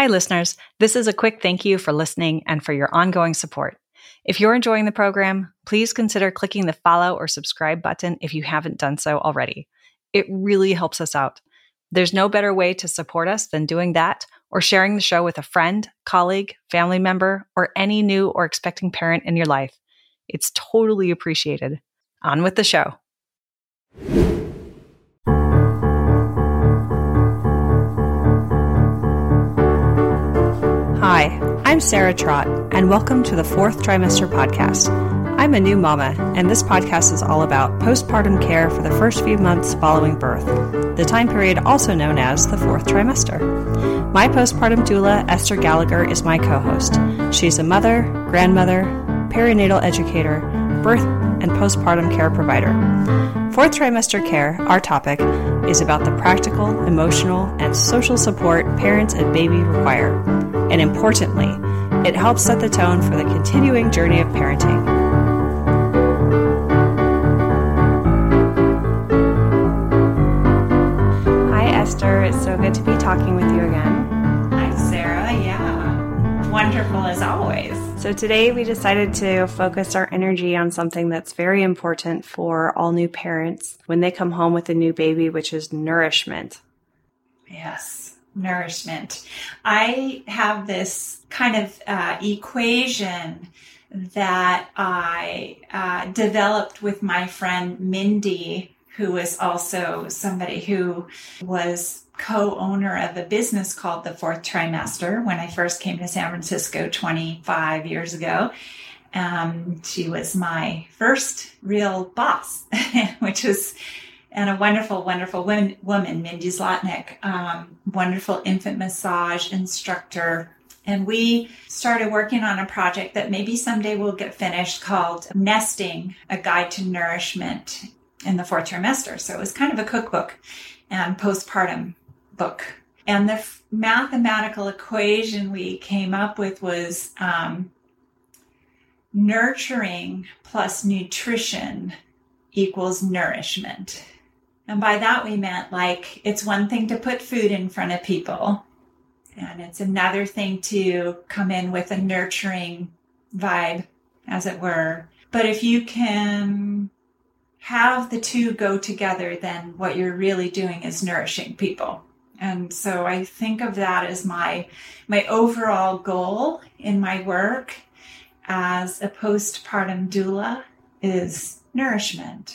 Hi, listeners. This is a quick thank you for listening and for your ongoing support. If you're enjoying the program, please consider clicking the follow or subscribe button if you haven't done so already. It really helps us out. There's no better way to support us than doing that or sharing the show with a friend, colleague, family member, or any new or expecting parent in your life. It's totally appreciated. On with the show. Hi, I'm Sarah Trott, and welcome to the Fourth Trimester Podcast. I'm a new mama, and this podcast is all about postpartum care for the first few months following birth, the time period also known as the fourth trimester. My postpartum doula, Esther Gallagher, is my co-host. She's a mother, grandmother, perinatal educator, birth and postpartum care provider. Fourth trimester care, our topic, is about the practical, emotional, and social support parents and baby require. And importantly, it helps set the tone for the continuing journey of parenting. Hi, Esther. It's so good to be talking with you again. Hi, Sarah. Yeah. Wonderful as always. So today we decided to focus our energy on something that's very important for all new parents when they come home with a new baby, which is nourishment. Yes, nourishment. I have this kind of equation that I developed with my friend Mindy, who is also somebody who was co-owner of a business called The Fourth Trimester when I first came to San Francisco 25 years ago. She was my first real boss, which was and a wonderful, wonderful woman, Mindy Zlotnick, wonderful infant massage instructor. And we started working on a project that maybe someday will get finished called Nesting, A Guide to Nourishment in the Fourth Trimester. So it was kind of a cookbook and postpartum book. And the mathematical equation we came up with was nurturing plus nutrition equals nourishment. And by that we meant like it's one thing to put food in front of people, and it's another thing to come in with a nurturing vibe, as it were. But if you can have the two go together, then what you're really doing is nourishing people. And so I think of that as my overall goal in my work as a postpartum doula is nourishment.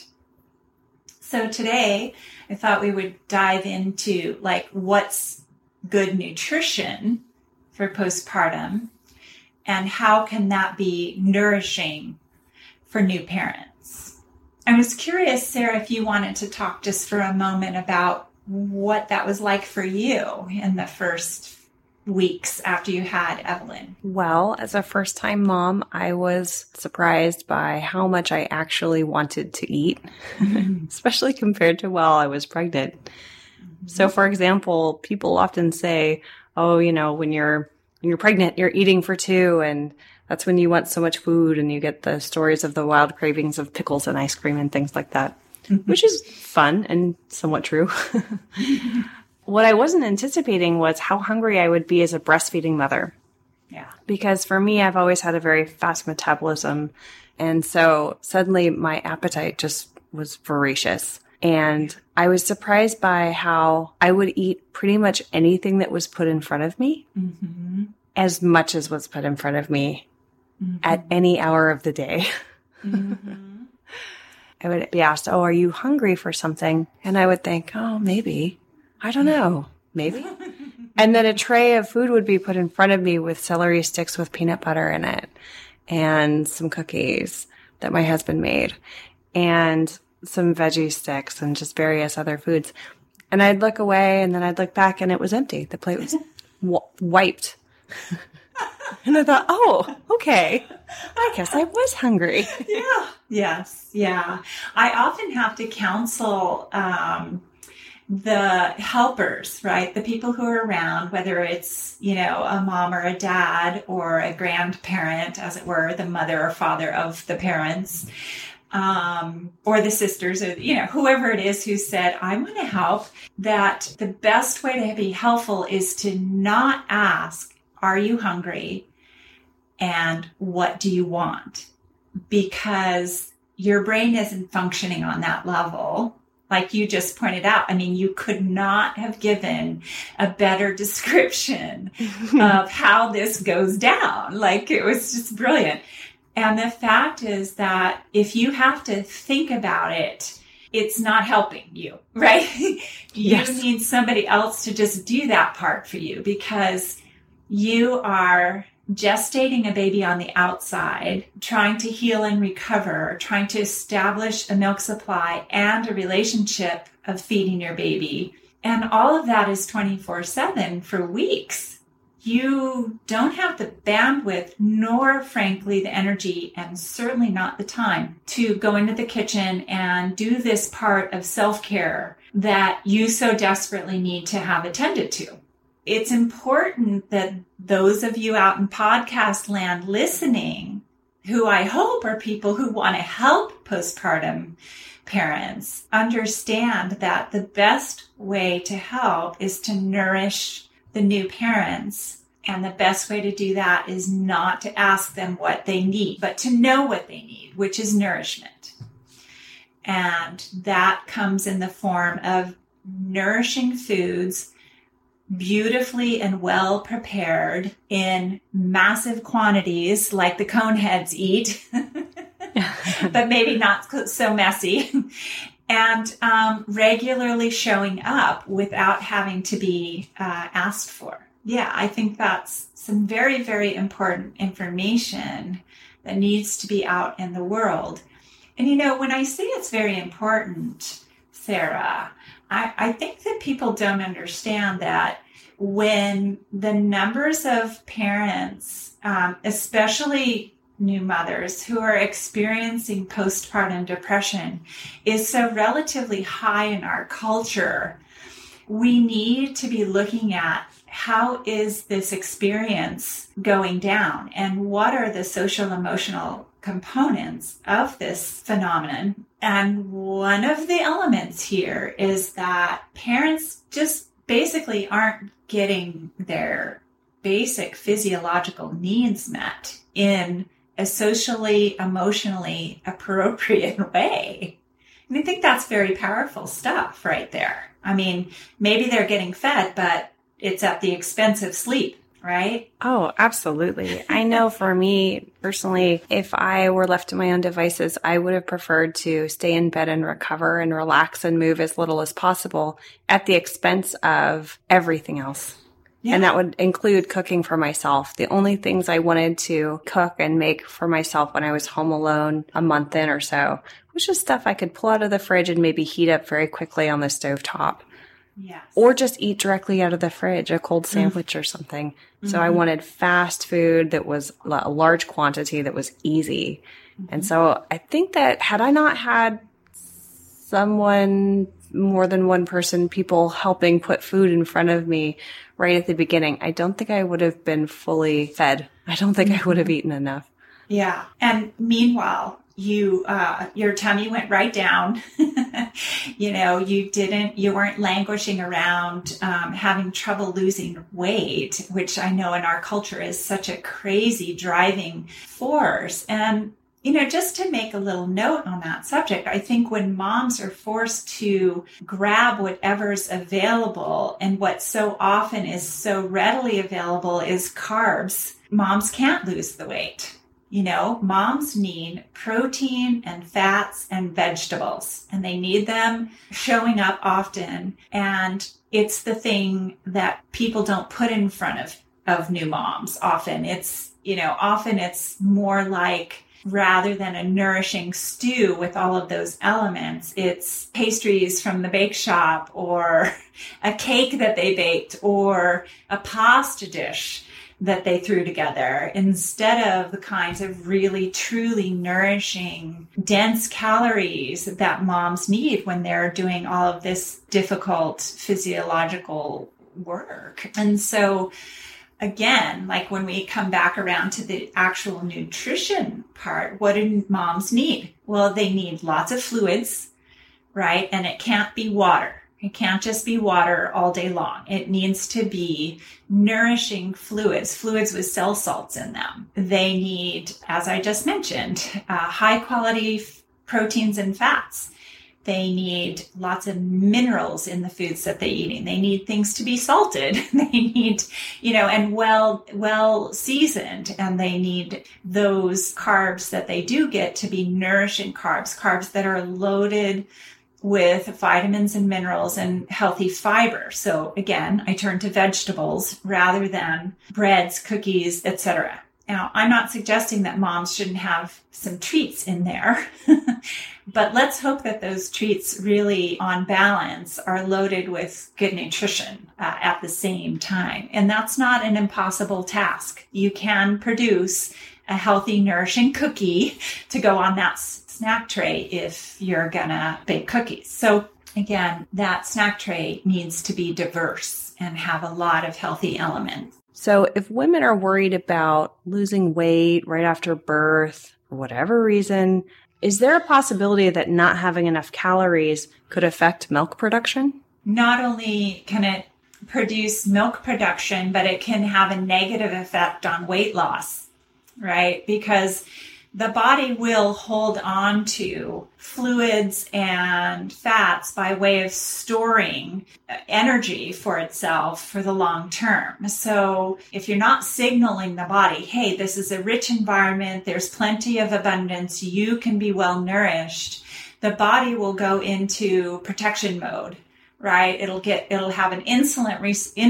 So today I thought we would dive into like what's good nutrition for postpartum and how can that be nourishing for new parents. I was curious, Sarah, if you wanted to talk just for a moment about what that was like for you in the first weeks after you had Evelyn. Well, as a first-time mom, I was surprised by how much I actually wanted to eat, especially compared to while I was pregnant. Mm-hmm. So, for example, people often say, oh, you know, when you're pregnant, you're eating for two, and that's when you want so much food, and you get the stories of the wild cravings of pickles and ice cream and things like that, which is fun and somewhat true. What I wasn't anticipating was how hungry I would be as a breastfeeding mother. Yeah. Because for me, I've always had a very fast metabolism. And so suddenly my appetite just was voracious. And I was surprised by how I would eat pretty much anything that was put in front of me, mm-hmm. as much as was put in front of me mm-hmm. at any hour of the day. Mm-hmm. I would be asked, oh, are you hungry for something? And I would think, oh, maybe. I don't know, maybe. And then a tray of food would be put in front of me with celery sticks with peanut butter in it and some cookies that my husband made and some veggie sticks and just various other foods. And I'd look away and then I'd look back and it was empty. The plate was wiped. And I thought, oh, okay. I guess I was hungry. Yeah. Yes. Yeah. I often have to counsel the helpers, right? The people who are around, whether it's, you know, a mom or a dad or a grandparent, as it were, the mother or father of the parents, or the sisters, or, whoever it is who said, I want to help, that the best way to be helpful is to not ask, are you hungry? And what do you want? Because your brain isn't functioning on that level. Like you just pointed out, I mean, you could not have given a better description of how this goes down. Like, it was just brilliant. And the fact is that if you have to think about it, it's not helping you, right? You need somebody else to just do that part for you, because you are gestating a baby on the outside, trying to heal and recover, trying to establish a milk supply and a relationship of feeding your baby. And all of that is 24/7 for weeks. You don't have the bandwidth, nor frankly the energy, and certainly not the time to go into the kitchen and do this part of self-care that you so desperately need to have attended to. It's important that those of you out in podcast land listening, who I hope are people who want to help postpartum parents, understand that the best way to help is to nourish the new parents. And the best way to do that is not to ask them what they need, but to know what they need, which is nourishment. And that comes in the form of nourishing foods, beautifully and well prepared in massive quantities, like the Coneheads eat, but maybe not so messy, and regularly showing up without having to be asked for. Yeah, I think that's some very, very important information that needs to be out in the world. And, when I say it's very important, Sarah, I think that people don't understand that when the numbers of parents, especially new mothers who are experiencing postpartum depression, is so relatively high in our culture, we need to be looking at how is this experience going down and what are the social emotional components of this phenomenon. And one of the elements here is that parents just basically aren't getting their basic physiological needs met in a socially, emotionally appropriate way. And I think that's very powerful stuff right there. I mean, maybe they're getting fed, but it's at the expense of sleep, right? Oh, absolutely. I know for me personally, if I were left to my own devices, I would have preferred to stay in bed and recover and relax and move as little as possible at the expense of everything else. Yeah. And that would include cooking for myself. The only things I wanted to cook and make for myself when I was home alone a month in or so was just stuff I could pull out of the fridge and maybe heat up very quickly on the stovetop. Yes. Or just eat directly out of the fridge, a cold sandwich or something. Mm-hmm. So I wanted fast food that was a large quantity that was easy. Mm-hmm. And so I think that had I not had someone, more than one person, people helping put food in front of me right at the beginning, I don't think I would have been fully fed. I don't think I would have eaten enough. Yeah. And meanwhile, your tummy went right down. You weren't languishing around, having trouble losing weight, which I know in our culture is such a crazy driving force. And, just to make a little note on that subject, I think when moms are forced to grab whatever's available, and what so often is so readily available is carbs, moms can't lose the weight. Moms need protein and fats and vegetables, and they need them showing up often. And it's the thing that people don't put in front of new moms. Often it's more like, rather than a nourishing stew with all of those elements, it's pastries from the bake shop, or a cake that they baked, or a pasta dish that they threw together, instead of the kinds of really truly nourishing, dense calories that moms need when they're doing all of this difficult physiological work. And so again, like when we come back around to the actual nutrition part, what do moms need? Well, they need lots of fluids, right? And it can't be water. It can't just be water all day long. It needs to be nourishing fluids with cell salts in them. They need, as I just mentioned, high quality proteins and fats. They need lots of minerals in the foods that they're eating. They need things to be salted. They need, and well seasoned. And they need those carbs that they do get to be nourishing carbs that are loaded with vitamins and minerals and healthy fiber. So again, I turn to vegetables rather than breads, cookies, etc. Now, I'm not suggesting that moms shouldn't have some treats in there, but let's hope that those treats really, on balance, are loaded with good nutrition at the same time. And that's not an impossible task. You can produce a healthy, nourishing cookie to go on that snack tray if you're gonna bake cookies. So again, that snack tray needs to be diverse and have a lot of healthy elements. So if women are worried about losing weight right after birth, for whatever reason, is there a possibility that not having enough calories could affect milk production? Not only can it produce milk production, but it can have a negative effect on weight loss, right? Because the body will hold on to fluids and fats by way of storing energy for itself for the long term. So if you're not signaling the body, hey, this is a rich environment, there's plenty of abundance, you can be well nourished, the body will go into protection mode, right? It'll have an insulin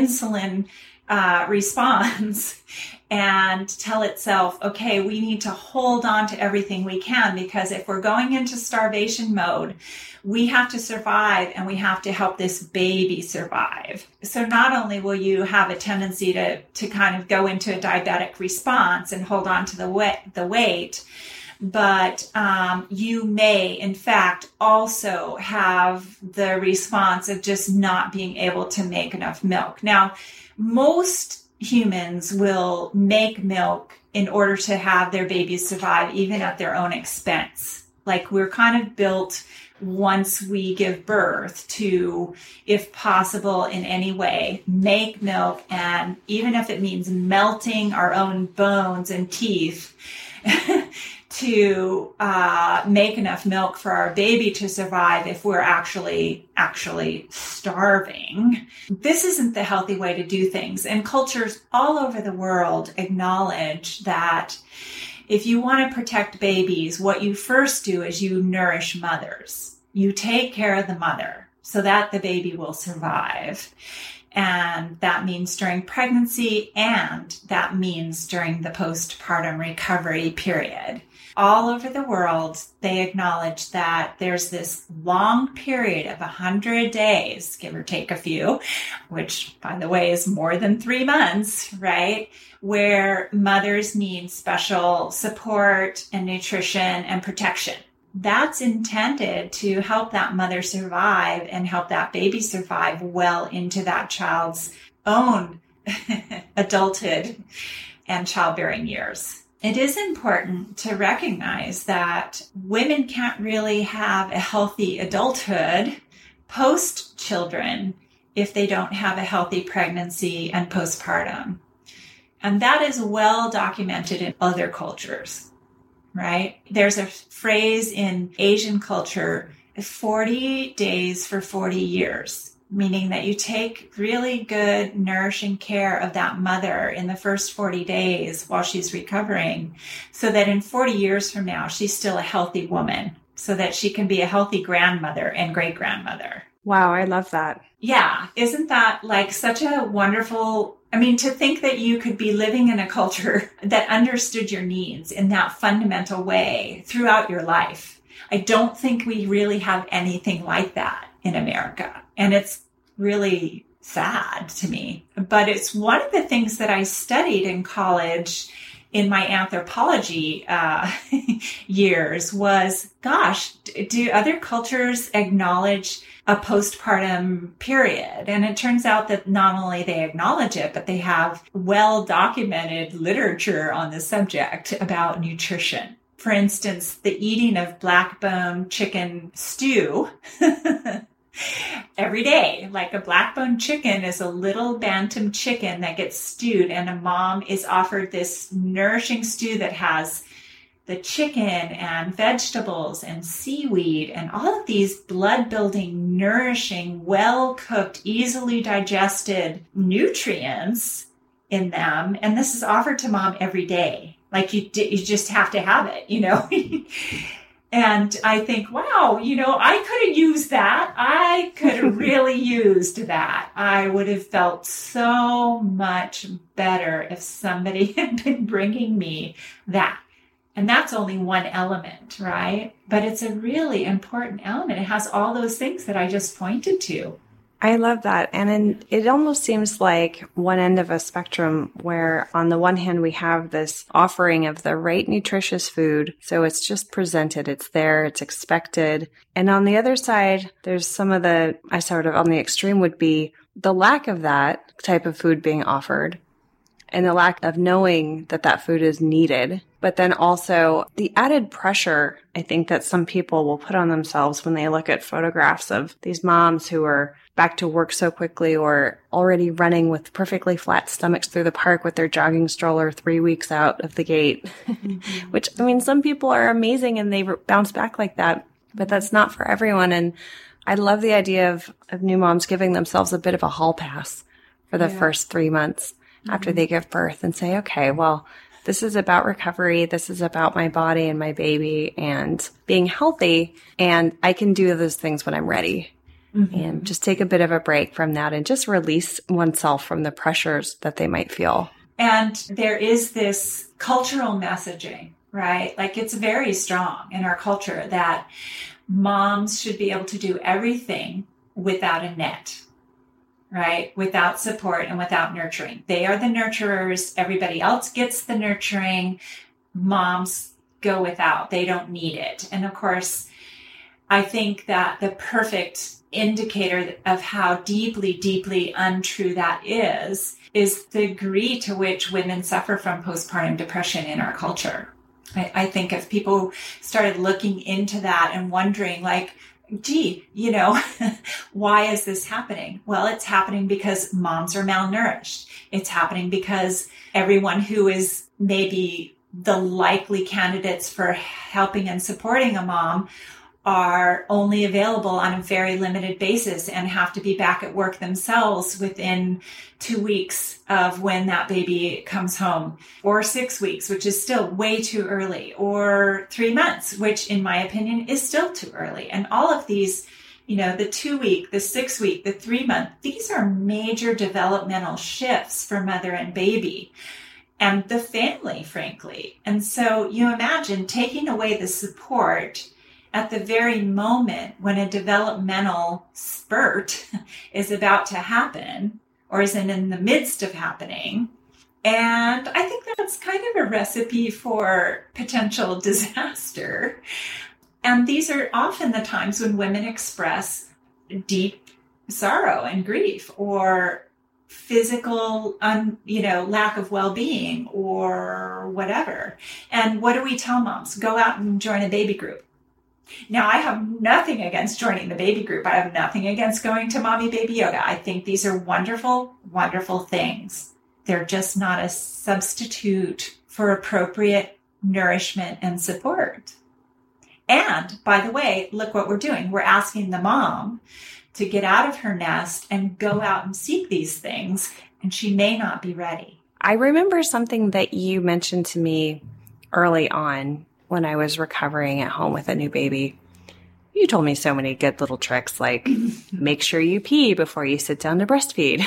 response and tell itself, okay, we need to hold on to everything we can, because if we're going into starvation mode, we have to survive and we have to help this baby survive. So not only will you have a tendency to kind of go into a diabetic response and hold on to the weight, but you may, in fact, also have the response of just not being able to make enough milk. Now, most humans will make milk in order to have their babies survive, even at their own expense. Like, we're kind of built once we give birth to, if possible in any way, make milk. And even if it means melting our own bones and teeth to make enough milk for our baby to survive if we're actually starving. This isn't the healthy way to do things. And cultures all over the world acknowledge that if you want to protect babies, what you first do is you nourish mothers. You take care of the mother so that the baby will survive. And that means during pregnancy, and that means during the postpartum recovery period. All over the world, they acknowledge that there's this long period of 100 days, give or take a few, which, by the way, is more than 3 months, right? Where mothers need special support and nutrition and protection. That's intended to help that mother survive and help that baby survive well into that child's own adulthood and childbearing years. It is important to recognize that women can't really have a healthy adulthood post-children if they don't have a healthy pregnancy and postpartum. And that is well documented in other cultures, right? There's a phrase in Asian culture, 40 days for 40 years. Meaning that you take really good, nourishing care of that mother in the first 40 days while she's recovering, so that in 40 years from now, she's still a healthy woman, so that she can be a healthy grandmother and great-grandmother. Wow, I love that. Yeah. Isn't that like such a wonderful, to think that you could be living in a culture that understood your needs in that fundamental way throughout your life. I don't think we really have anything like that in America. And it's really sad to me. But it's one of the things that I studied in college in my anthropology years was, gosh, do other cultures acknowledge a postpartum period? And it turns out that not only they acknowledge it, but they have well-documented literature on the subject about nutrition. For instance, the eating of black bone chicken stew every day. Like a black bone chicken is a little bantam chicken that gets stewed, and a mom is offered this nourishing stew that has the chicken and vegetables and seaweed and all of these blood-building, nourishing, well-cooked, easily digested nutrients in them. And this is offered to mom every day. Like you just have to have it, you know? And I think, wow, you know, I could have used that. I could have really used that. I would have felt so much better if somebody had been bringing me that. And that's only one element, right? But it's a really important element. It has all those things that I just pointed to. I love that. And it almost seems like one end of a spectrum where on the one hand, we have this offering of the right nutritious food. So it's just presented. It's there. It's expected. And on the other side, there's some of the, I sort of on the extreme would be the lack of that type of food being offered and the lack of knowing that that food is needed. But then also the added pressure, I think, that some people will put on themselves when they look at photographs of these moms who are back to work so quickly or already running with perfectly flat stomachs through the park with their jogging stroller 3 weeks out of the gate, which, I mean, some people are amazing and they bounce back like that, but that's not for everyone. And I love the idea of new moms giving themselves a bit of a hall pass for the first 3 months after they give birth and say, okay, well, this is about recovery. This is about my body and my baby and being healthy. And I can do those things when I'm ready. And just take a bit of a break from that and just release oneself from the pressures that they might feel. And there is this cultural messaging, right? Like it's very strong in our culture that moms should be able to do everything without a net, right? Without support and without nurturing. They are the nurturers. Everybody else gets the nurturing. Moms go without. They don't need it. And of course, I think that the perfect indicator of how deeply, deeply untrue that is the degree to which women suffer from postpartum depression in our culture. I think if people started looking into that and wondering like, gee, you know, why is this happening? Well, it's happening because moms are malnourished. It's happening because everyone who is maybe the likely candidates for helping and supporting a mom are only available on a very limited basis and have to be back at work themselves within 2 weeks of when that baby comes home, or 6 weeks, which is still way too early, or 3 months, which in my opinion is still too early. And all of these, you know, the 2 week, the 6 week, the 3 month, these are major developmental shifts for mother and baby and the family, frankly. And so you imagine taking away the support at the very moment when a developmental spurt is about to happen or is in the midst of happening. And I think that's kind of a recipe for potential disaster. And these are often the times when women express deep sorrow and grief or physical, lack of well-being or whatever. And what do we tell moms? Go out and join a baby group. Now, I have nothing against joining the baby group. I have nothing against going to mommy baby yoga. I think these are wonderful, wonderful things. They're just not a substitute for appropriate nourishment and support. And by the way, look what we're doing. We're asking the mom to get out of her nest and go out and seek these things, and she may not be ready. I remember something that you mentioned to me early on when I was recovering at home with a new baby. You told me so many good little tricks, like make sure you pee before you sit down to breastfeed,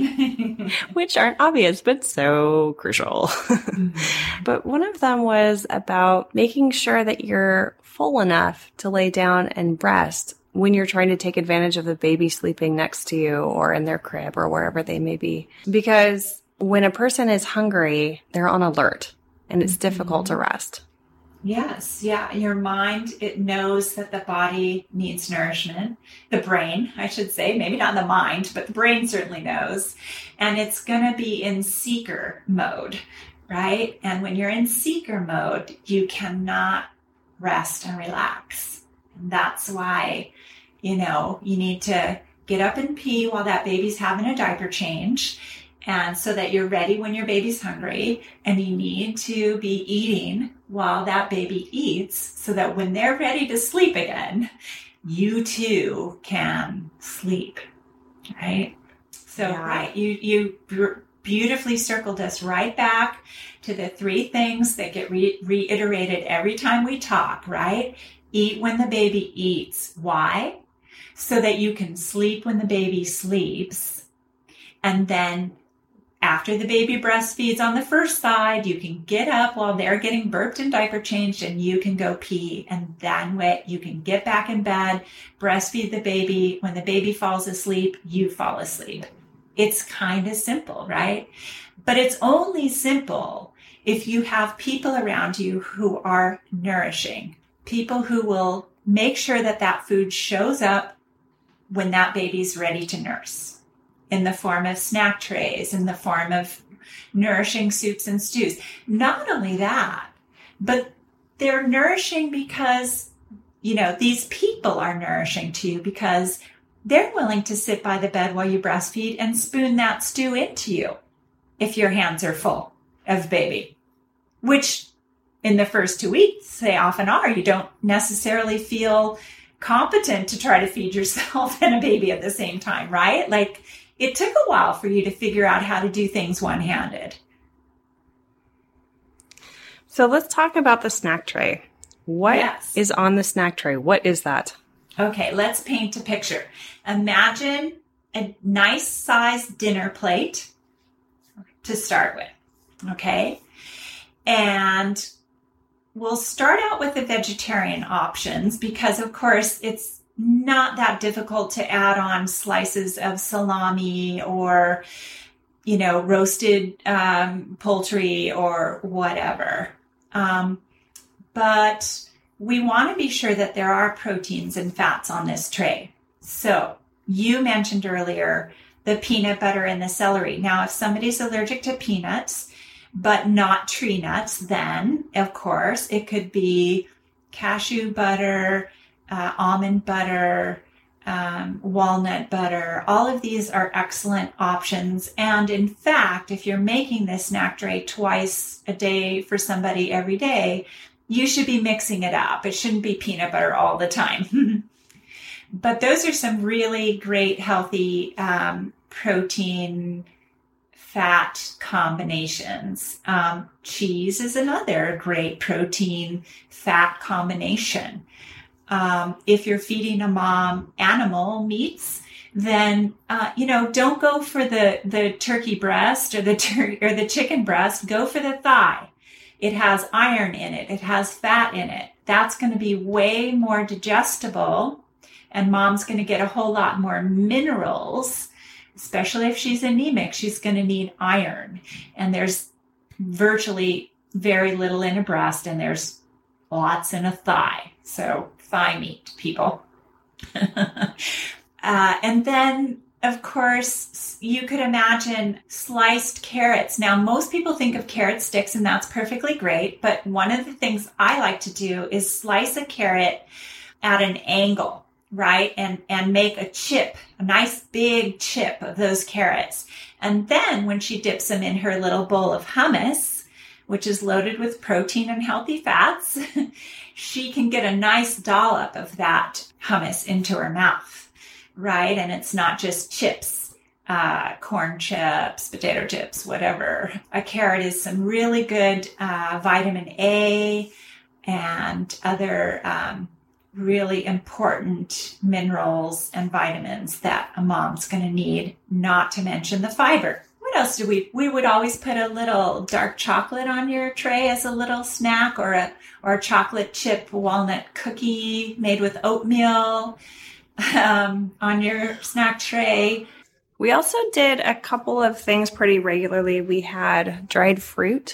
which aren't obvious, but so crucial. But one of them was about making sure that you're full enough to lay down and breast when you're trying to take advantage of the baby sleeping next to you or in their crib or wherever they may be. Because when a person is hungry, they're on alert. and it's difficult to rest. Yes. Yeah. Your mind, it knows that the body needs nourishment. The brain, I should say, maybe not the mind, but the brain certainly knows. And it's going to be in seeker mode, right? And when you're in seeker mode, you cannot rest and relax. And that's why, you need to get up and pee while that baby's having a diaper change. And so that you're ready when your baby's hungry, and you need to be eating while that baby eats so that when they're ready to sleep again, you too can sleep, right? So, right, you beautifully circled us right back to the three things that get reiterated every time we talk, right? Eat when the baby eats. Why? So that you can sleep when the baby sleeps. And then after the baby breastfeeds on the first side, you can get up while they're getting burped and diaper changed, and you can go pee. And then you can get back in bed, breastfeed the baby. When the baby falls asleep, you fall asleep. It's kind of simple, right? But it's only simple if you have people around you who are nourishing, people who will make sure that that food shows up when that baby's ready to nurse, in the form of snack trays, in the form of nourishing soups and stews. Not only that, but they're nourishing because, these people are nourishing too, because they're willing to sit by the bed while you breastfeed and spoon that stew into you if your hands are full of baby, which in the first 2 weeks, they often are. You don't necessarily feel competent to try to feed yourself and a baby at the same time, right? Like, it took a while for you to figure out how to do things one-handed. So let's talk about the snack tray. What is on the snack tray? What is that? Okay, let's paint a picture. Imagine a nice sized dinner plate to start with, okay? And we'll start out with the vegetarian options because, of course, it's not that difficult to add on slices of salami or, roasted poultry or whatever. But we want to be sure that there are proteins and fats on this tray. So you mentioned earlier the peanut butter and the celery. Now, if somebody's allergic to peanuts, but not tree nuts, then, of course, it could be cashew butter, almond butter, walnut butter. All of these are excellent options. And in fact, if you're making this snack tray twice a day for somebody every day, you should be mixing it up. It shouldn't be peanut butter all the time. But those are some really great, healthy protein fat combinations. Cheese is another great protein fat combination. If you're feeding a mom animal meats, then, don't go for the turkey breast or the chicken breast. Go for the thigh. It has iron in it. It has fat in it. That's going to be way more digestible, and mom's going to get a whole lot more minerals, especially if she's anemic. She's going to need iron, and there's virtually very little in a breast, and there's lots in a thigh. So thigh meat, people. And then, of course, you could imagine sliced carrots. Now, most people think of carrot sticks, and that's perfectly great. But one of the things I like to do is slice a carrot at an angle, right? And make a chip, a nice big chip of those carrots. And then when she dips them in her little bowl of hummus, which is loaded with protein and healthy fats, she can get a nice dollop of that hummus into her mouth, right? And it's not just chips, corn chips, potato chips, whatever. A carrot is some really good vitamin A and other really important minerals and vitamins that a mom's going to need, not to mention the fiber. What else do we would always put a little dark chocolate on your tray as a little snack, or a chocolate chip walnut cookie made with oatmeal on your snack tray. We also did a couple of things pretty regularly. We had dried fruit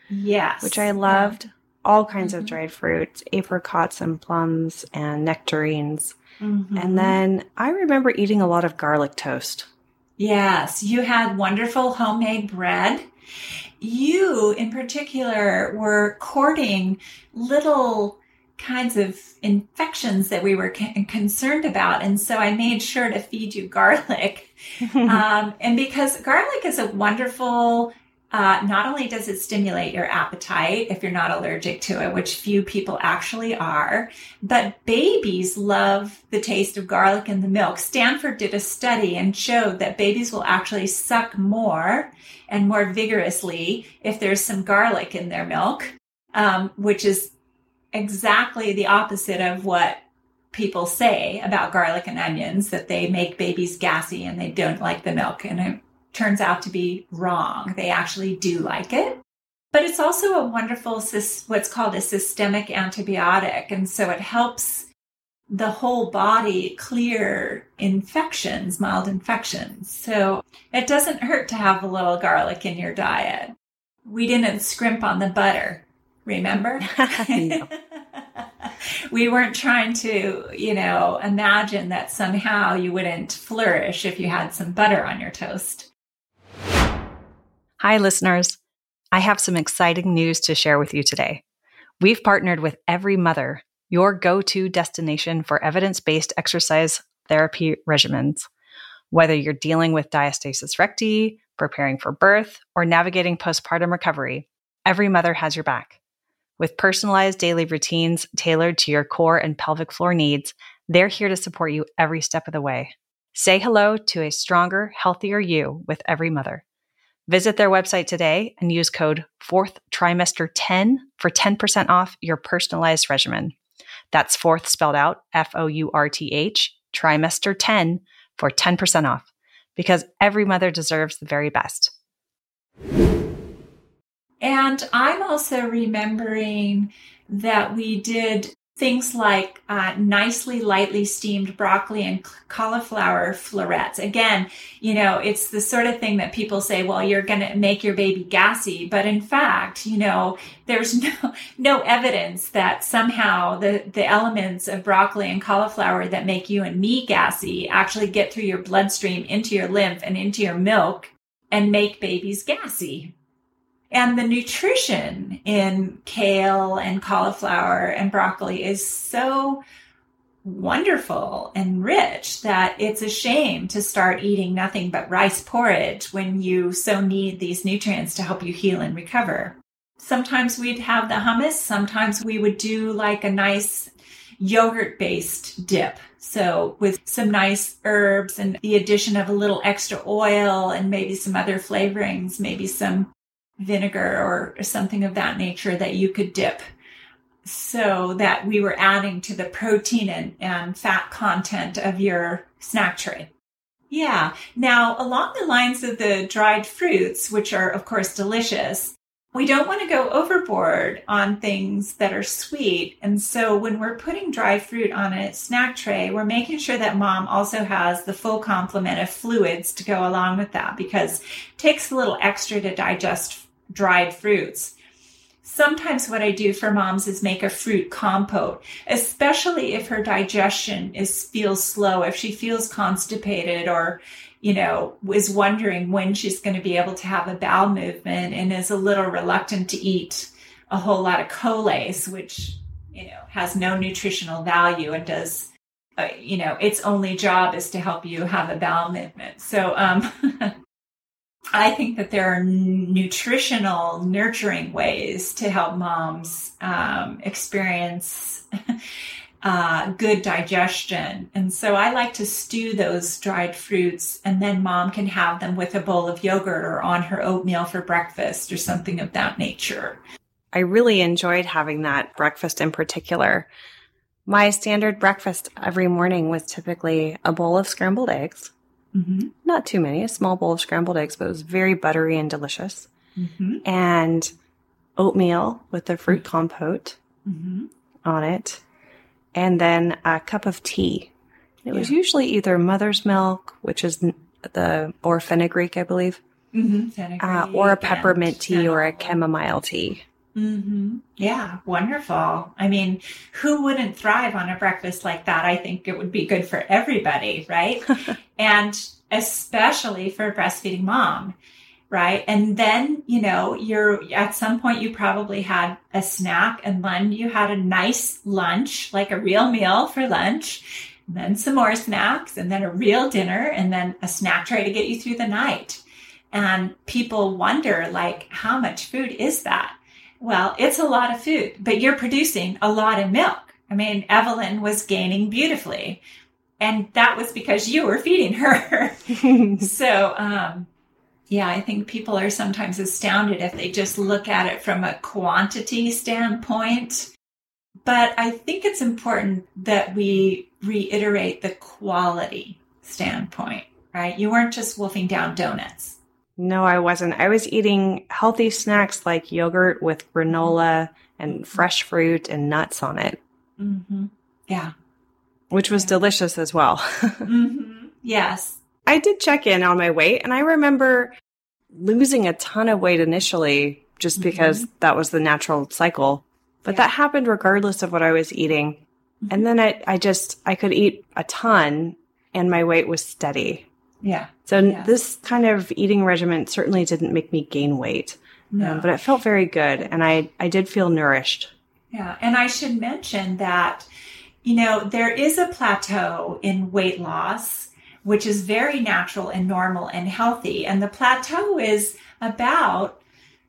Yes. which I loved. All kinds of dried fruits, apricots and plums and nectarines. And then I remember eating a lot of garlic toast. Yes, you had wonderful homemade bread. You, in particular, were courting little kinds of infections that we were concerned about. And so I made sure to feed you garlic. And because garlic is a wonderful, not only does it stimulate your appetite if you're not allergic to it, which few people actually are, but babies love the taste of garlic in the milk. Stanford did a study and showed that babies will actually suck more and more vigorously if there's some garlic in their milk, which is exactly the opposite of what people say about garlic and onions, that they make babies gassy and they don't like the milk. And it turns out to be wrong. They actually do like it. But it's also a wonderful, what's called a systemic antibiotic. And so it helps the whole body clear infections, mild infections. So it doesn't hurt to have a little garlic in your diet. We didn't scrimp on the butter, remember? We weren't trying to, imagine that somehow you wouldn't flourish if you had some butter on your toast. Hi, listeners. I have some exciting news to share with you today. We've partnered with Every Mother, your go-to destination for evidence-based exercise therapy regimens. Whether you're dealing with diastasis recti, preparing for birth, or navigating postpartum recovery, Every Mother has your back. With personalized daily routines tailored to your core and pelvic floor needs, they're here to support you every step of the way. Say hello to a stronger, healthier you with Every Mother. Visit their website today and use code 4th trimester 10 for 10% off your personalized regimen. That's 4th spelled out, FOURTH, trimester 10 for 10% off, because every mother deserves the very best. And I'm also remembering that we did things like nicely, lightly steamed broccoli and cauliflower florets. Again, it's the sort of thing that people say, well, you're going to make your baby gassy. But in fact, there's no evidence that somehow the elements of broccoli and cauliflower that make you and me gassy actually get through your bloodstream into your lymph and into your milk and make babies gassy. And the nutrition in kale and cauliflower and broccoli is so wonderful and rich that it's a shame to start eating nothing but rice porridge when you so need these nutrients to help you heal and recover. Sometimes we'd have the hummus. Sometimes we would do like a nice yogurt-based dip. So with some nice herbs and the addition of a little extra oil and maybe some other flavorings, maybe some vinegar or something of that nature that you could dip, so that we were adding to the protein and fat content of your snack tray. Yeah. Now, along the lines of the dried fruits, which are, of course, delicious, we don't want to go overboard on things that are sweet. And so when we're putting dried fruit on a snack tray, we're making sure that mom also has the full complement of fluids to go along with that, because it takes a little extra to digest dried fruits. Sometimes what I do for moms is make a fruit compote, especially if her digestion feels slow, if she feels constipated or, is wondering when she's going to be able to have a bowel movement and is a little reluctant to eat a whole lot of Colace, which, has no nutritional value and does, its only job is to help you have a bowel movement. So, I think that there are nutritional, nurturing ways to help moms experience good digestion. And so I like to stew those dried fruits, and then mom can have them with a bowl of yogurt or on her oatmeal for breakfast or something of that nature. I really enjoyed having that breakfast in particular. My standard breakfast every morning was typically a bowl of scrambled eggs. Mm-hmm. Not too many, a small bowl of scrambled eggs, but it was very buttery and delicious. Mm-hmm. And oatmeal with the fruit compote on it. And then a cup of tea. It was usually either mother's milk, which is or fenugreek, I believe, Fenugreek or a peppermint tea or a and chamomile tea. Yeah, wonderful. I mean, who wouldn't thrive on a breakfast like that? I think it would be good for everybody, right? And especially for a breastfeeding mom, right? And then, you're at some point you probably had a snack, and then you had a nice lunch, like a real meal for lunch, and then some more snacks, and then a real dinner, and then a snack tray to get you through the night. And people wonder, like, how much food is that? Well, it's a lot of food, but you're producing a lot of milk. I mean, Evelyn was gaining beautifully, and that was because you were feeding her. So, I think people are sometimes astounded if they just look at it from a quantity standpoint. But I think it's important that we reiterate the quality standpoint, right? You weren't just wolfing down donuts. No, I wasn't. I was eating healthy snacks like yogurt with granola and fresh fruit and nuts on it. Yeah. Which was delicious as well. Yes. I did check in on my weight, and I remember losing a ton of weight initially just because that was the natural cycle. But that happened regardless of what I was eating. And then I could eat a ton and my weight was steady. Yeah. So this kind of eating regimen certainly didn't make me gain weight, but it felt very good. And I did feel nourished. Yeah. And I should mention that, there is a plateau in weight loss, which is very natural and normal and healthy. And the plateau is about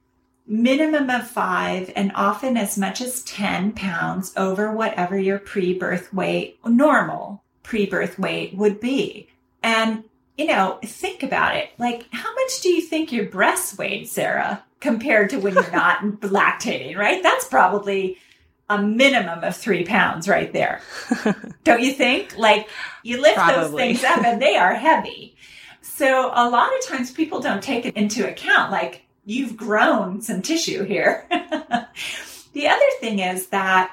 minimum of 5 and often as much as 10 pounds over whatever your pre-birth weight, normal pre-birth weight would be. And think about it. Like, how much do you think your breasts weighed, Sarah, compared to when you're not lactating, right? That's probably a minimum of 3 pounds right there. Don't you think? Like, you lift those things up and they are heavy. So a lot of times people don't take it into account. Like, you've grown some tissue here. The other thing is that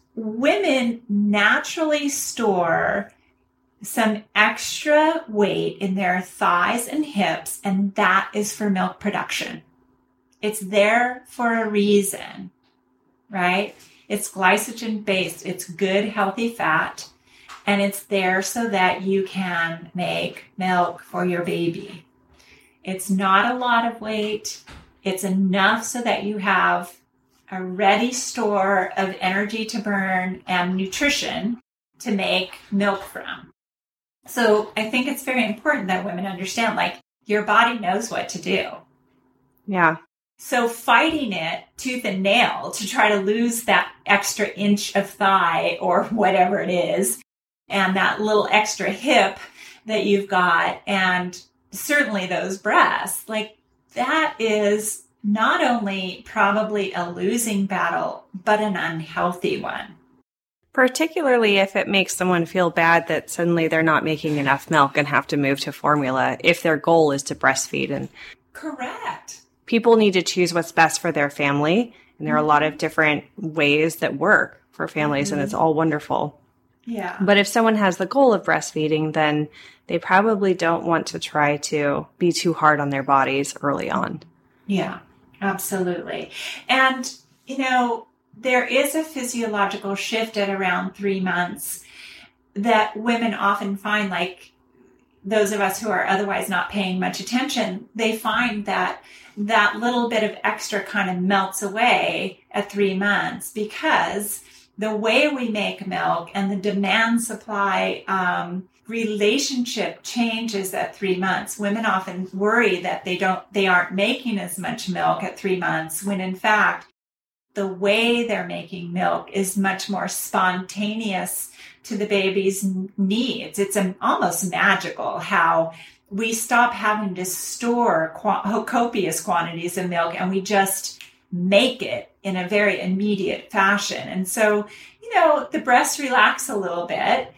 women naturally store some extra weight in their thighs and hips, and that is for milk production. It's there for a reason, right? It's glycogen based. It's good, healthy fat, and it's there so that you can make milk for your baby. It's not a lot of weight. It's enough so that you have a ready store of energy to burn and nutrition to make milk from. So I think it's very important that women understand, like, your body knows what to do. Yeah. So fighting it tooth and nail to try to lose that extra inch of thigh or whatever it is, and that little extra hip that you've got, and certainly those breasts, like, that is not only probably a losing battle, but an unhealthy one. Particularly if it makes someone feel bad that suddenly they're not making enough milk and have to move to formula if their goal is to breastfeed. And correct. People need to choose what's best for their family. And there are a lot of different ways that work for families, and it's all wonderful. Yeah. But if someone has the goal of breastfeeding, then they probably don't want to try to be too hard on their bodies early on. Yeah, absolutely. And, there is a physiological shift at around 3 months that women often find, like those of us who are otherwise not paying much attention, they find that little bit of extra kind of melts away at 3 months because the way we make milk and the demand supply relationship changes at 3 months. Women often worry that they aren't making as much milk at 3 months when in fact the way they're making milk is much more spontaneous to the baby's needs. It's almost magical how we stop having to store copious quantities of milk and we just make it in a very immediate fashion. And so, the breasts relax a little bit.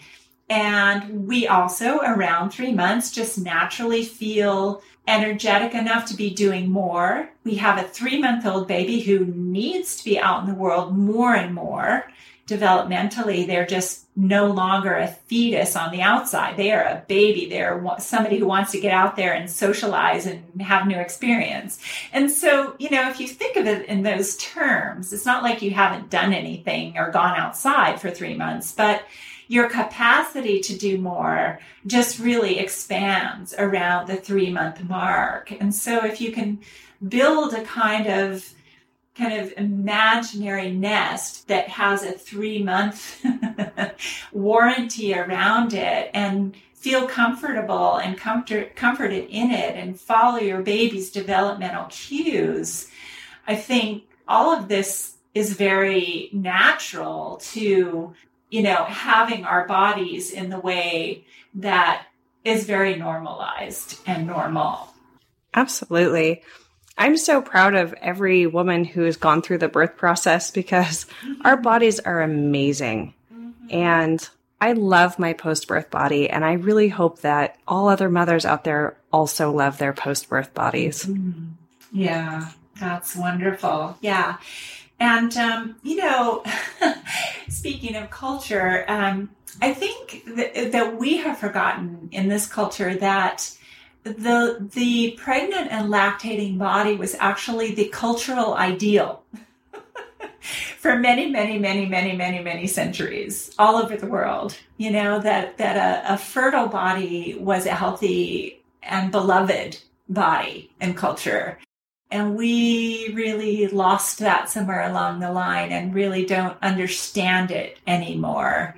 And we also, around 3 months, just naturally feel energetic enough to be doing more. We have a 3-month-old baby who needs to be out in the world more and more developmentally, they're just no longer a fetus on the outside. They are a baby. They're somebody who wants to get out there and socialize and have new experience. And so, if you think of it in those terms, it's not like you haven't done anything or gone outside for 3 months, but your capacity to do more just really expands around the 3-month mark. And so if you can build a kind of imaginary nest that has a 3-month warranty around it, and feel comfortable and comforted in it, and follow your baby's developmental cues, I think all of this is very natural to, having our bodies in the way that is very normalized and normal. Absolutely. I'm so proud of every woman who has gone through the birth process, because our bodies are amazing. And I love my post-birth body. And I really hope that all other mothers out there also love their post-birth bodies. Yeah, that's wonderful. Yeah. And, speaking of culture, I think that we have forgotten in this culture that the pregnant and lactating body was actually the cultural ideal for many, many, many, many, many, many centuries all over the world. That a fertile body was a healthy and beloved body and culture. And we really lost that somewhere along the line and really don't understand it anymore.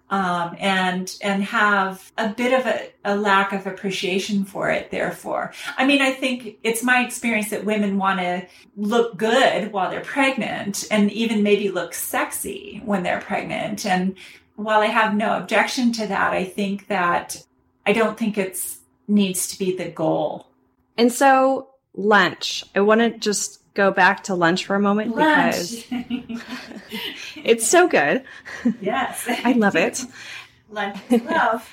And have a bit of a lack of appreciation for it, therefore. I mean, I think it's my experience that women want to look good while they're pregnant, and even maybe look sexy when they're pregnant. And while I have no objection to that, I don't think it needs to be the goal. And so lunch, I want to just go back to lunch for a moment because it's so good. Yes. I love it. Lunch is love.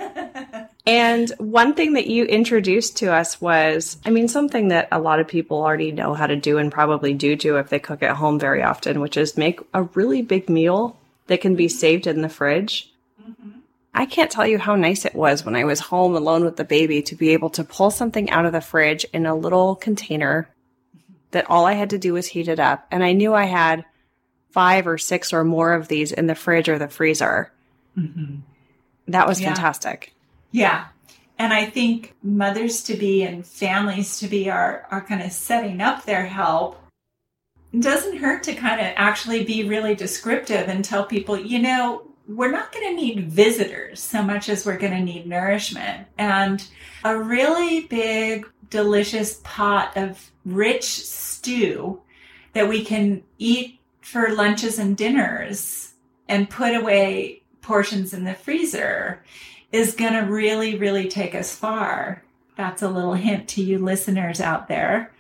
And one thing that you introduced to us was, something that a lot of people already know how to do and probably do if they cook at home very often, which is make a really big meal that can be saved in the fridge. I can't tell you how nice it was when I was home alone with the baby to be able to pull something out of the fridge in a little container that all I had to do was heat it up. And I knew I had 5 or 6 or more of these in the fridge or the freezer. That was fantastic. Yeah. And I think mothers-to-be and families-to-be are kind of setting up their help. It doesn't hurt to kind of actually be really descriptive and tell people, we're not going to need visitors so much as we're going to need nourishment. And a really big, delicious pot of rich stew that we can eat for lunches and dinners and put away portions in the freezer is going to really, really take us far. That's a little hint to you listeners out there.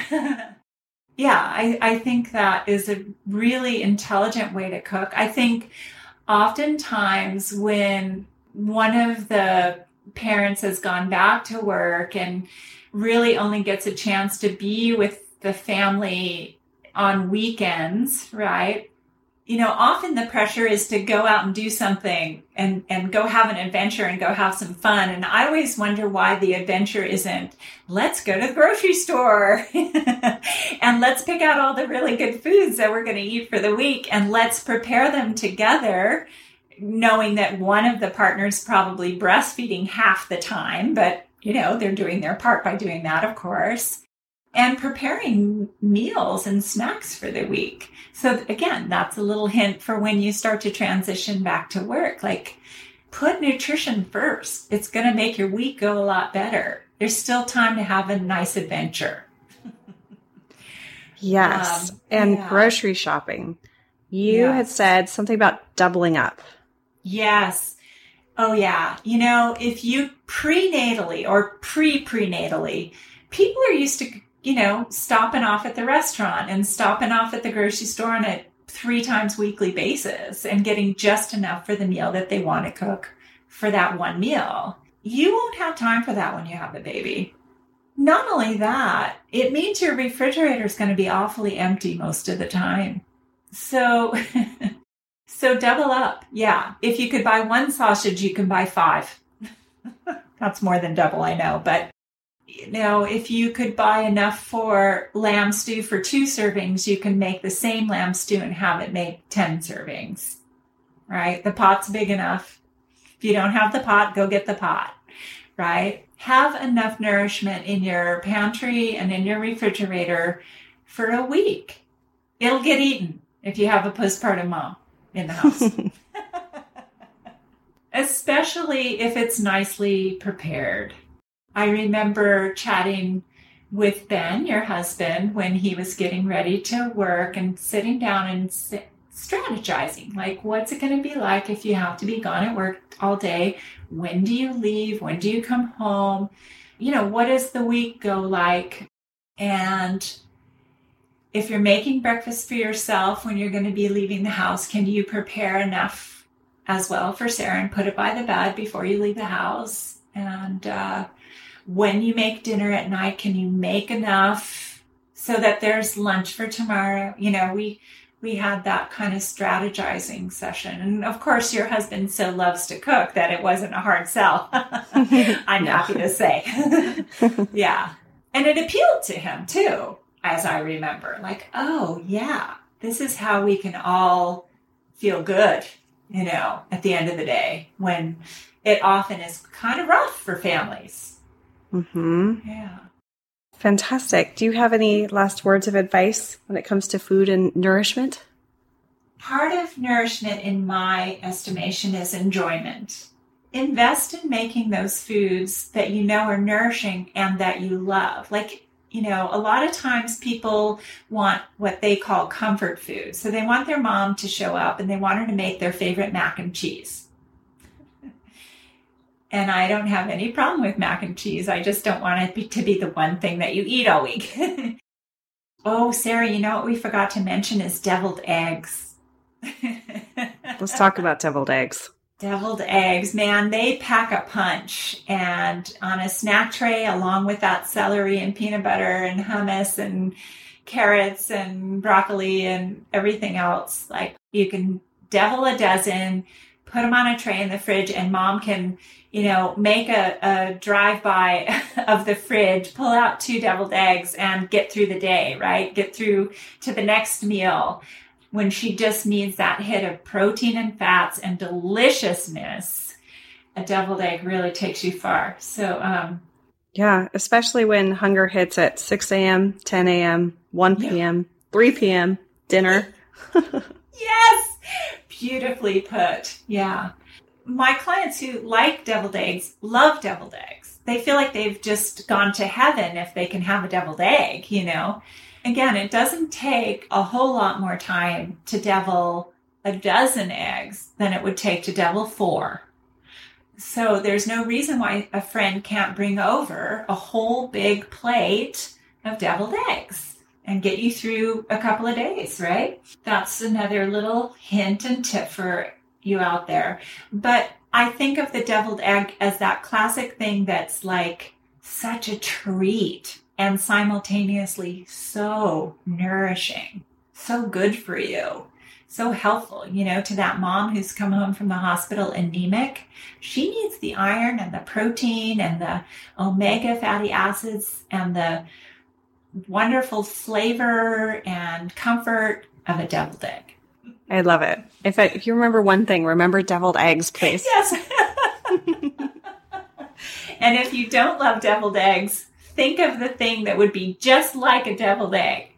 Yeah, I think that is a really intelligent way to cook. I think oftentimes when one of the parents has gone back to work and really only gets a chance to be with the family on weekends, right? Often the pressure is to go out and do something and go have an adventure and go have some fun. And I always wonder why the adventure isn't, let's go to the grocery store and let's pick out all the really good foods that we're going to eat for the week and let's prepare them together, knowing that one of the partners probably breastfeeding half the time, but they're doing their part by doing that, of course, and preparing meals and snacks for the week. So again, that's a little hint for when you start to transition back to work, like put nutrition first. It's going to make your week go a lot better. There's still time to have a nice adventure. Yes. And grocery shopping. You had said something about doubling up. Yes. Oh, yeah. If you prenatally or pre-prenatally, people are used to, stopping off at the restaurant and stopping off at the grocery store on a 3 times weekly basis and getting just enough for the meal that they want to cook for that one meal. You won't have time for that when you have a baby. Not only that, it means your refrigerator is going to be awfully empty most of the time. So So double up. Yeah. If you could buy one sausage, you can buy 5. That's more than double, I know. But, if you could buy enough for lamb stew for 2 servings, you can make the same lamb stew and have it make 10 servings, right? The pot's big enough. If you don't have the pot, go get the pot, right? Have enough nourishment in your pantry and in your refrigerator for a week. It'll get eaten if you have a postpartum mom in the house. Especially if it's nicely prepared. I remember chatting with Ben, your husband, when he was getting ready to work and sitting down and strategizing. Like, what's it going to be like if you have to be gone at work all day? When do you leave? When do you come home? What does the week go like? And if you're making breakfast for yourself when you're going to be leaving the house, can you prepare enough as well for Sarah and put it by the bed before you leave the house? And when you make dinner at night, can you make enough so that there's lunch for tomorrow? We had that kind of strategizing session. And of course, your husband so loves to cook that it wasn't a hard sell. I'm happy to say. Yeah. And it appealed to him too, as I remember. Like, oh yeah, this is how we can all feel good, at the end of the day, when it often is kind of rough for families. Mm-hmm. Yeah. Fantastic. Do you have any last words of advice when it comes to food and nourishment? Part of nourishment, in my estimation, is enjoyment. Invest in making those foods that are nourishing and that you love. Like, a lot of times people want what they call comfort food. So they want their mom to show up and they want her to make their favorite mac and cheese. And I don't have any problem with mac and cheese. I just don't want it to be the one thing that you eat all week. Oh, Sarah, what we forgot to mention is deviled eggs. Let's talk about deviled eggs. Deviled eggs, man, they pack a punch. And on a snack tray, along with that celery and peanut butter and hummus and carrots and broccoli and everything else, like, you can devil a dozen, put them on a tray in the fridge, and mom can make a drive-by of the fridge, pull out 2 deviled eggs and get through the day, right? Get through to the next meal when she just needs that hit of protein and fats and deliciousness. A deviled egg really takes you far. So, yeah, especially when hunger hits at 6 a.m., 10 a.m., 1 p.m., 3 p.m., dinner. Yes! Beautifully put. Yeah. My clients who like deviled eggs love deviled eggs. They feel like they've just gone to heaven if they can have a deviled egg, Again, it doesn't take a whole lot more time to devil a dozen eggs than it would take to devil 4. So there's no reason why a friend can't bring over a whole big plate of deviled eggs and get you through a couple of days, right? That's another little hint and tip for you out there. But I think of the deviled egg as that classic thing that's like such a treat and simultaneously so nourishing, so good for you, so helpful, to that mom who's come home from the hospital anemic. She needs the iron and the protein and the omega fatty acids and the wonderful flavor and comfort of a deviled egg. I love it. If you remember one thing, remember deviled eggs, please. Yes. And if you don't love deviled eggs, think of the thing that would be just like a deviled egg.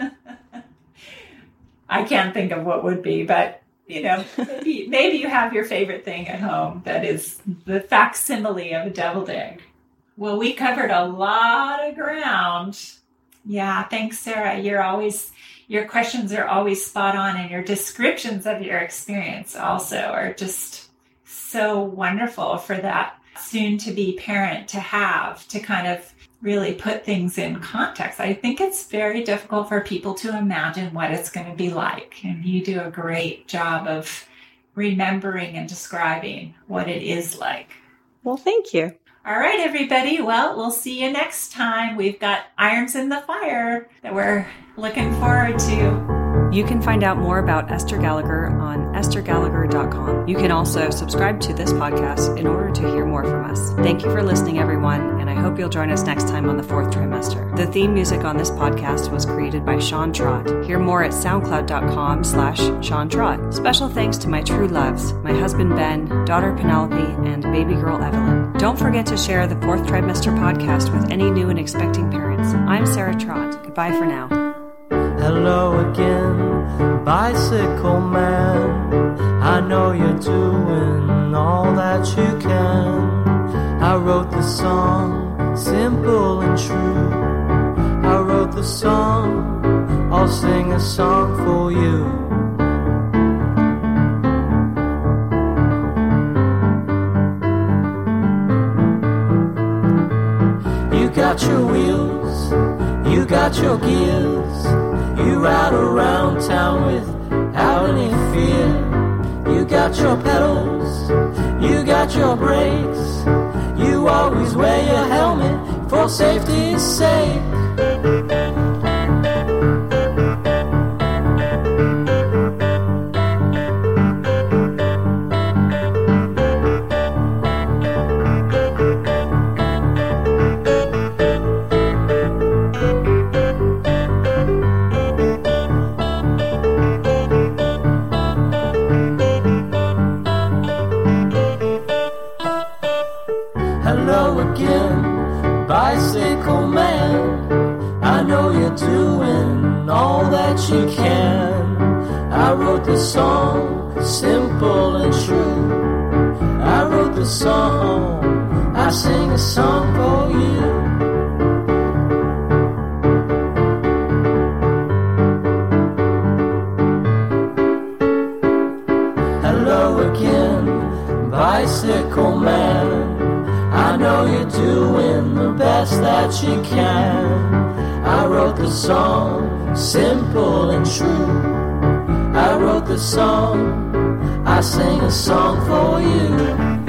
I can't think of what would be, but maybe you have your favorite thing at home that is the facsimile of a deviled egg. Well, we covered a lot of ground. Yeah, thanks, Sarah. Your questions are always spot on, and your descriptions of your experience also are just so wonderful for that soon-to-be parent to have, to kind of really put things in context. I think it's very difficult for people to imagine what it's going to be like, and you do a great job of remembering and describing what it is like. Well, thank you. All right, everybody. Well, we'll see you next time. We've got irons in the fire that we're looking forward to. You can find out more about Esther Gallagher on esthergallagher.com. You can also subscribe to this podcast in order to hear more from us. Thank you for listening, everyone, and I hope you'll join us next time on the 4th trimester. The theme music on this podcast was created by Sean Trott. Hear more at soundcloud.com/Sean Trott. Special thanks to my true loves, my husband Ben, daughter Penelope, and baby girl Evelyn. Don't forget to share the 4th trimester podcast with any new and expecting parents. I'm Sarah Trott. Goodbye for now. Hello again, bicycle man. I know you're doing all that you can. I wrote the song, simple and true. I wrote the song, I'll sing a song for you. You got your wheels, you got your gears. You ride around town without any fear. You got your pedals, you got your brakes. You always wear your helmet for safety's sake. Hello again, bicycle man. I know you're doing all that you can. I wrote the song, simple and true. I wrote the song, I sing a song for you. Hello again, bicycle man. I know you're doing the best that you can. I wrote the song, simple and true. I wrote the song, I sing a song for you.